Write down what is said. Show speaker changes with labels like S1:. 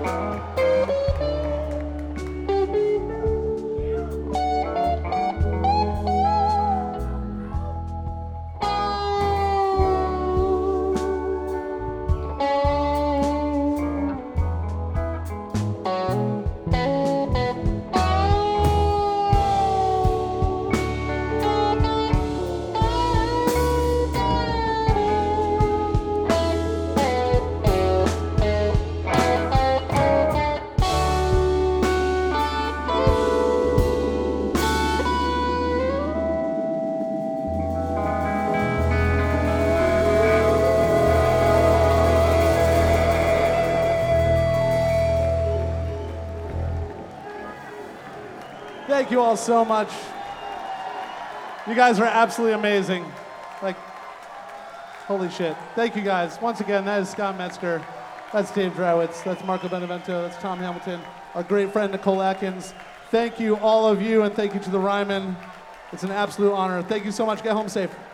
S1: Thank you all so much. You guys are absolutely amazing. Like, holy shit. Thank you guys. Once again, that is Scott Metzger. That's Dave Drawitz. That's Marco Benevento. That's Tom Hamilton. Our great friend Nicole Atkins. Thank you, all of you, and thank you to the Ryman. It's an absolute honor. Thank you so much. Get home safe.